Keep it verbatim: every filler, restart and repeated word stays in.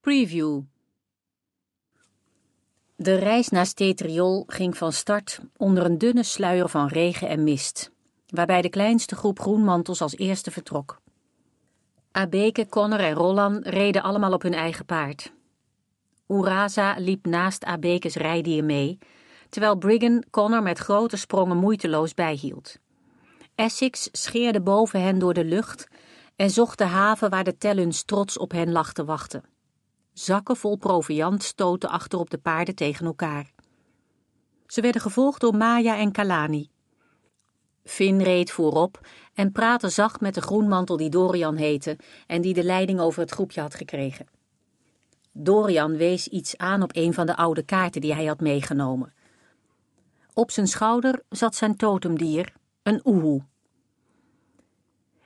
Preview. De reis naar Stetriol ging van start onder een dunne sluier van regen en mist, waarbij de kleinste groep groenmantels als eerste vertrok. Abeke, Connor en Rollan reden allemaal op hun eigen paard. Uraza liep naast Abekes rijdier mee, terwijl Briggan Connor met grote sprongen moeiteloos bijhield. Essex scheerde boven hen door de lucht en zocht de haven waar de Talons trots op hen lag te wachten. Zakken vol proviand stoten achter op de paarden tegen elkaar. Ze werden gevolgd door Maya en Kalani. Finn reed voorop en praatte zacht met de groenmantel die Dorian heette en die de leiding over het groepje had gekregen. Dorian wees iets aan op een van de oude kaarten die hij had meegenomen. Op zijn schouder zat zijn totemdier, een oehoe.